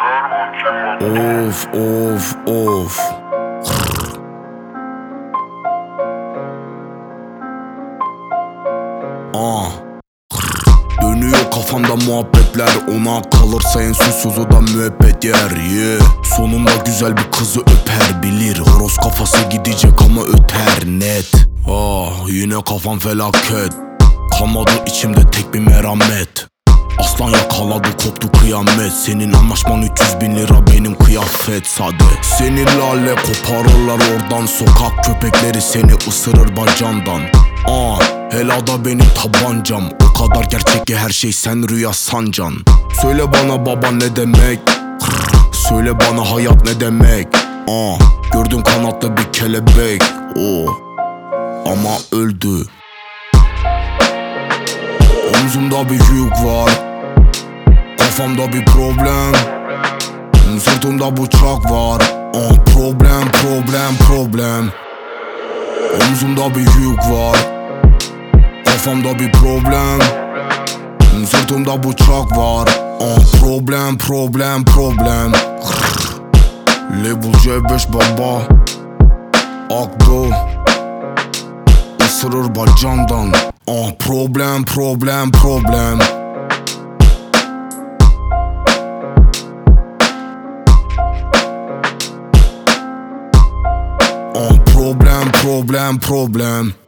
Of of of. Dönüyor kafamda muhabbetler, ona kalırsa en susuzu da müebbet yer. Sonunda güzel bir kızı öper bilir, horoz kafası gidecek ama öter net. Yine kafam felaket, kalmadı içimde tek bir merhamet. Aslan yakaladı, koptu kıyamet. Senin anlaşman 300.000 lira, benim kıyafet sade. Seni lale koparırlar oradan, sokak köpekleri seni ısırır bacandan. Helada benim tabancam, o kadar gerçek ki her şey sen rüya sancan. Söyle bana baba ne demek, söyle bana hayat ne demek. Gördüm kanatlı bir kelebek, ama öldü. Omzumda bir yük var, kafamda bir problem, sırtımda bıçak var. Problem, problem, problem. Omzumda bir yük var, kafamda bir problem, sırtımda bıçak var. Problem, problem, problem. Label C5 baba, Akdo ısırır bacandan. Problem, problem, problem. Problem, problem, problem.